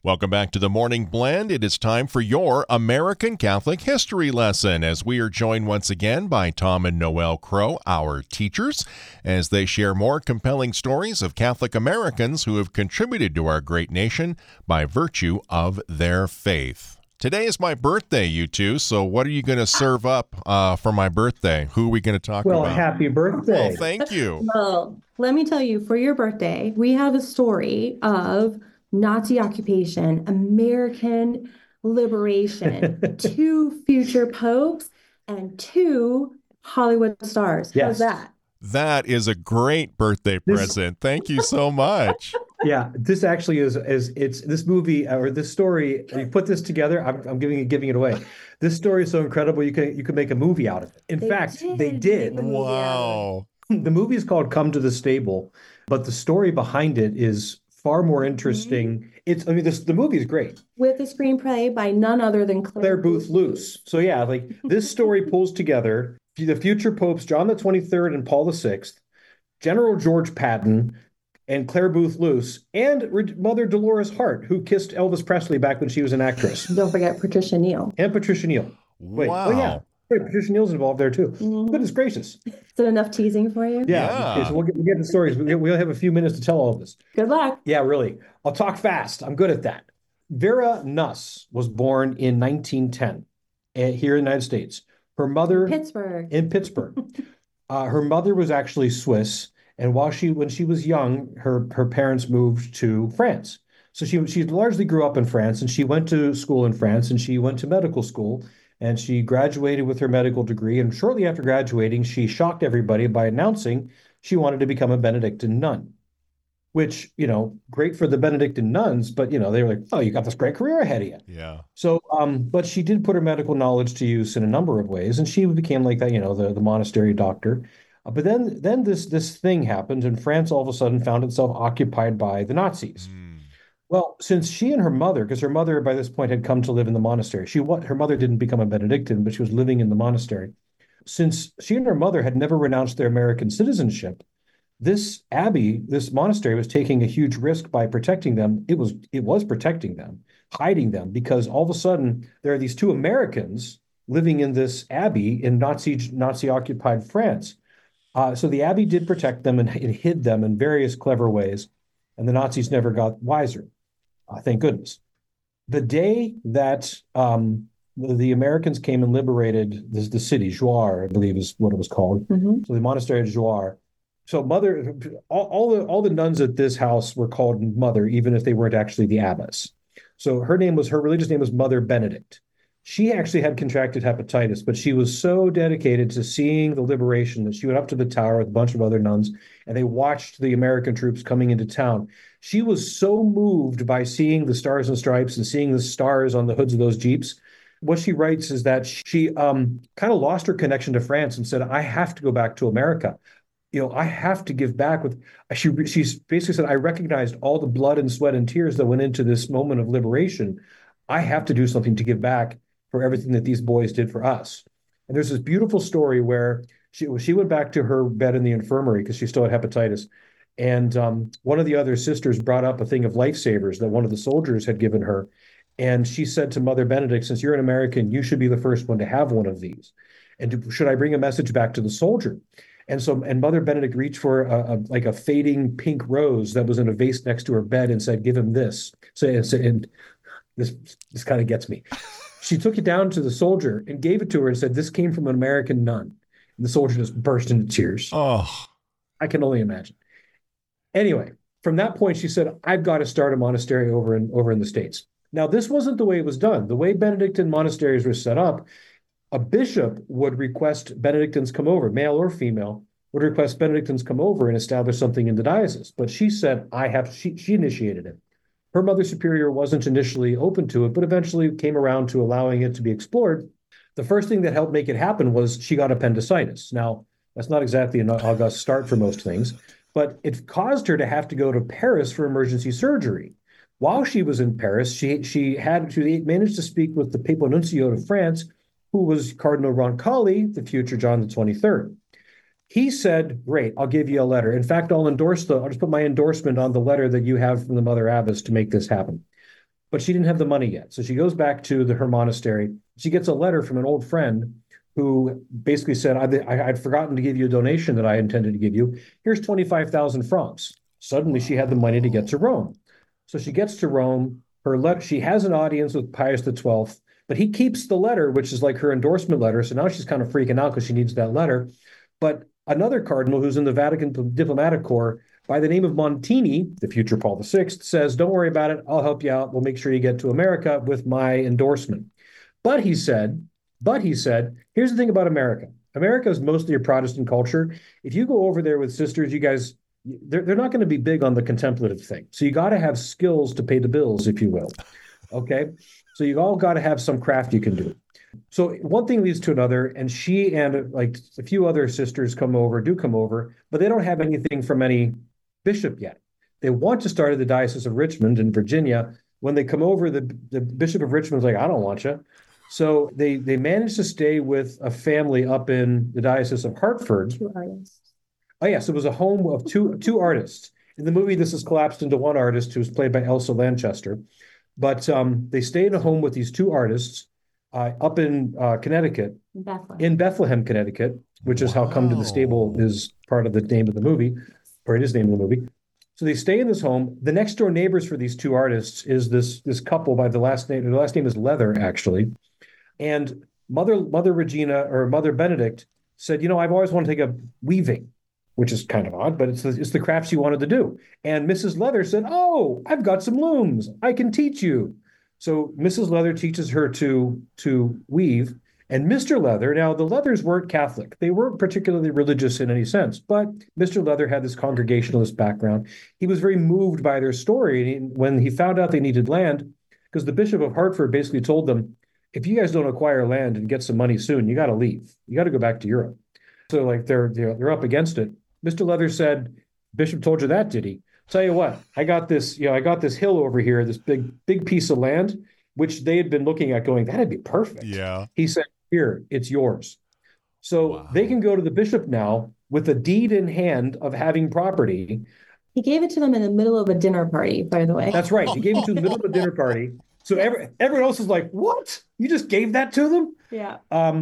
Welcome back to the Morning Blend. It is time for your American Catholic History lesson as we are joined once again by Tom and Noelle Crow, our teachers, as they share more compelling stories of Catholic Americans who have contributed to our great nation by virtue of their faith. Today is my birthday, you two, so what are you going to serve up for my birthday? Who are we going to talk about? Well, happy birthday. Well, thank you. Well, let me tell you, for your birthday, we have a story of Nazi occupation, American liberation, 2 future popes, and 2 Hollywood stars. How's that? That is a great birthday present. Thank you so much. Yeah, this actually is it's this movie or this story. You put this together. I'm giving it away. This story is so incredible. You could make a movie out of it. In fact, they did. Wow. The movie is called Come to the Stable, but the story behind it is far more interesting. The movie is great. With a screenplay by none other than Clare Boothe Luce. So yeah, like this story pulls together the future popes John the 23rd and Paul the 6th, General George Patton, and Clare Boothe Luce, and Mother Dolores Hart, who kissed Elvis Presley back when she was an actress. Don't forget Patricia Neal. And Patricia Neal. Wait, wow. Oh yeah. Wait, Patricia Neal's involved there too. Goodness gracious. Is that enough teasing for you? Yeah. Okay, so we'll get the stories. We'll have a few minutes to tell all of this. Good luck. Yeah, really. I'll talk fast. I'm good at that. Vera Nuss was born in 1910 here in the United States. Her mother in Pittsburgh. Her mother was actually Swiss, and when she was young, her parents moved to France. So she largely grew up in France, and she went to school in France, and she went to medical school. And she graduated with her medical degree. And shortly after graduating, she shocked everybody by announcing she wanted to become a Benedictine nun, which, great for the Benedictine nuns. But, they were like, oh, you got this great career ahead of you. Yeah. So, but she did put her medical knowledge to use in a number of ways. And she became like that, the monastery doctor. But then this thing happened, and France all of a sudden found itself occupied by the Nazis. Well, since she and her mother, because her mother by this point had come to live in the monastery, her mother didn't become a Benedictine, but she was living in the monastery. Since she and her mother had never renounced their American citizenship, this abbey, this monastery was taking a huge risk by protecting them. It was protecting them, hiding them, because all of a sudden there are these 2 Americans living in this abbey in Nazi-occupied France. So the abbey did protect them and hid them in various clever ways, and the Nazis never got wiser. Thank goodness. The day that the Americans came and liberated the city, Jouarre, I believe is what it was called. So the monastery of Jouarre. So all the nuns at this house were called Mother, even if they weren't actually the abbess. So her religious name was Mother Benedict. She actually had contracted hepatitis, but she was so dedicated to seeing the liberation that she went up to the tower with a bunch of other nuns, and they watched the American troops coming into town. She was so moved by seeing the stars and stripes and seeing the stars on the hoods of those Jeeps. What she writes is that she kind of lost her connection to France and said, I have to go back to America. I have to give back. She basically said, I recognized all the blood and sweat and tears that went into this moment of liberation. I have to do something to give back for everything that these boys did for us. And there's this beautiful story where she went back to her bed in the infirmary because she still had hepatitis. And one of the other sisters brought up a thing of lifesavers that one of the soldiers had given her. And she said to Mother Benedict, since you're an American, you should be the first one to have one of these. And should I bring a message back to the soldier? And Mother Benedict reached for a fading pink rose that was in a vase next to her bed and said, give him this. And this kind of gets me. She took it down to the soldier and gave it to her and said, this came from an American nun. And the soldier just burst into tears. Oh, I can only imagine. Anyway, from that point, she said, I've got to start a monastery over in the States. Now, this wasn't the way it was done. The way Benedictine monasteries were set up, a bishop would request Benedictines come over, male or female, would request Benedictines come over and establish something in the diocese. But she said, she initiated it. Her mother superior wasn't initially open to it, but eventually came around to allowing it to be explored. The first thing that helped make it happen was she got appendicitis. Now, that's not exactly an august start for most things, but it caused her to have to go to Paris for emergency surgery. While she was in Paris, she managed to speak with the Papal Nuncio of France, who was Cardinal Roncalli, the future John the 23rd. He said, great, I'll give you a letter. In fact, I'll just put my endorsement on the letter that you have from the Mother Abbess to make this happen. but she didn't have the money yet. So she goes back to her monastery. She gets a letter from an old friend who basically said, I'd forgotten to give you a donation that I intended to give you. Here's 25,000 francs. Suddenly she had the money to get to Rome. So she gets to Rome. She has an audience with Pius XII, but he keeps the letter, which is like her endorsement letter. So now she's kind of freaking out because she needs that letter. But another cardinal who's in the Vatican Diplomatic Corps by the name of Montini, the future Paul VI, says, don't worry about it. I'll help you out. We'll make sure you get to America with my endorsement. But he said, here's the thing about America. America is mostly a Protestant culture. If you go over there with sisters, you guys, they're not going to be big on the contemplative thing. So you got to have skills to pay the bills, if you will. Okay. So you all got to have some craft you can do. So one thing leads to another, and she and like a few other sisters come over, but they don't have anything from any bishop yet. They want to start at the Diocese of Richmond in Virginia. When they come over, the Bishop of Richmond's like, I don't want you. So they managed to stay with a family up in the Diocese of Hartford. Two artists. Oh, yes, it was a home of two artists. In the movie, this is collapsed into one artist who was played by Elsa Lanchester. But they stay in a home with these two artists up in Connecticut, in Bethlehem, Connecticut, which is how Come to the Stable is part of the name of the movie, or it is the name of the movie. So they stay in this home. The next door neighbors for these two artists is this couple by the last name. The last name is Leather, actually. And Mother Regina or Mother Benedict said, I've always wanted to take up weaving, which is kind of odd, but it's the craft she wanted to do. And Mrs. Leather said, oh, I've got some looms. I can teach you. So Mrs. Leather teaches her to weave. And Mr. Leather, now the Leathers weren't Catholic. They weren't particularly religious in any sense, but Mr. Leather had this Congregationalist background. He was very moved by their story. And when he found out they needed land, because the Bishop of Hartford basically told them, if you guys don't acquire land and get some money soon, you got to leave. You got to go back to Europe. So like they're up against it. Mr. Leather said, Bishop told you that, did he? Tell you what, I got this hill over here, this big piece of land, which they had been looking at going, that'd be perfect. Yeah. He said, here, it's yours. So They can go to the bishop now with a deed in hand of having property. He gave it to them in the middle of a dinner party, by the way. That's right. He gave it to them in the middle of a dinner party. So everyone else is like, what? You just gave that to them? Yeah.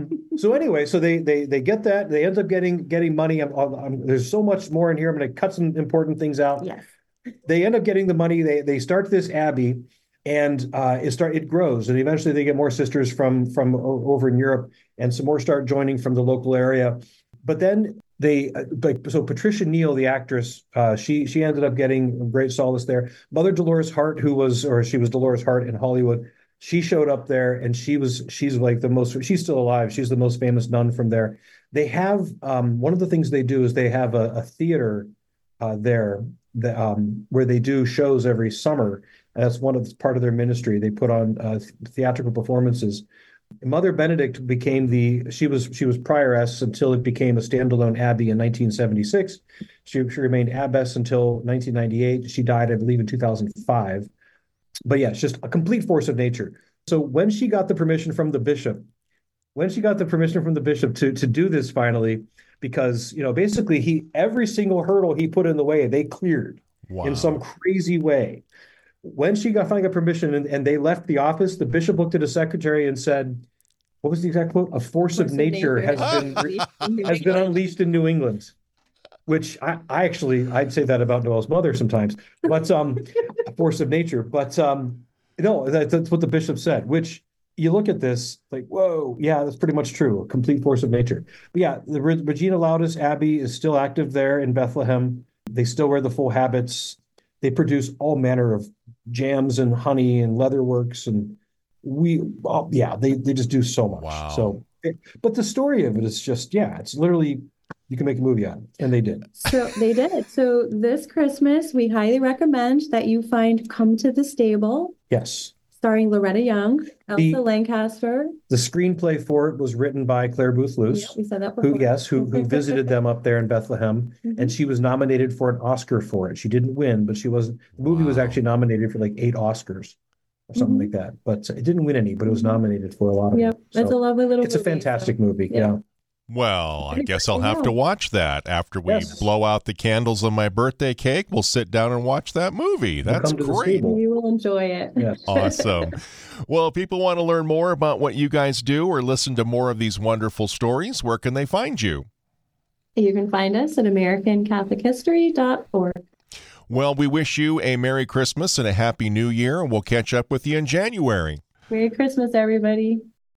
So anyway, so they get that. They end up getting money. There's so much more in here. I'm going to cut some important things out. Yes. They end up getting the money. They start this abbey, and it grows. And eventually they get more sisters from over in Europe, and some more start joining from the local area. But then so Patricia Neal, the actress, she ended up getting great solace there. Mother Dolores Hart, she was Dolores Hart in Hollywood. She showed up there, and she's like she's still alive. She's the most famous nun from there. They have one of the things they do is they have a theater there where they do shows every summer. And that's part of their ministry. They put on theatrical performances. Mother Benedict she was prioress until it became a standalone abbey in 1976. She remained abbess until 1998. She died, I believe, in 2005. But yeah, it's just a complete force of nature. So when she got the permission from the bishop to do this finally, because basically every single hurdle he put in the way, they cleared in some crazy way. When she finally got permission and they left the office, the bishop looked at his secretary and said, what was the exact quote? A force of nature has been unleashed in New England, which I'd say that about Noel's mother sometimes, but a force of nature. But no, that's what the bishop said, which you look at this like, whoa, yeah, that's pretty much true. A complete force of nature. But yeah, the Regina Laudis Abbey is still active there in Bethlehem. They still wear the full habits. They produce all manner of jams and honey and leatherworks, and they just do so much. Wow. So, but the story of it is just, it's literally, you can make a movie out of it, and they did. So they did. So this Christmas, we highly recommend that you find Come to the Stable. Yes. Starring Loretta Young, Elsa Lanchester. The screenplay for it was written by Claire Booth Luce. Yeah, we said that before. Who visited them up there in Bethlehem, and she was nominated for an Oscar for it. She didn't win, but the movie was actually nominated for like 8 Oscars or something like that. But it didn't win any, but it was nominated for a lot of them. That's a lovely little movie. It's a fantastic movie. Yeah. Well, I guess I'll have to watch that after we blow out the candles on my birthday cake. We'll sit down and watch that movie. That's great. You will enjoy it. Yes. Awesome. Well, if people want to learn more about what you guys do or listen to more of these wonderful stories, where can they find you? You can find us at AmericanCatholicHistory.org. Well, we wish you a Merry Christmas and a Happy New Year, and we'll catch up with you in January. Merry Christmas, everybody.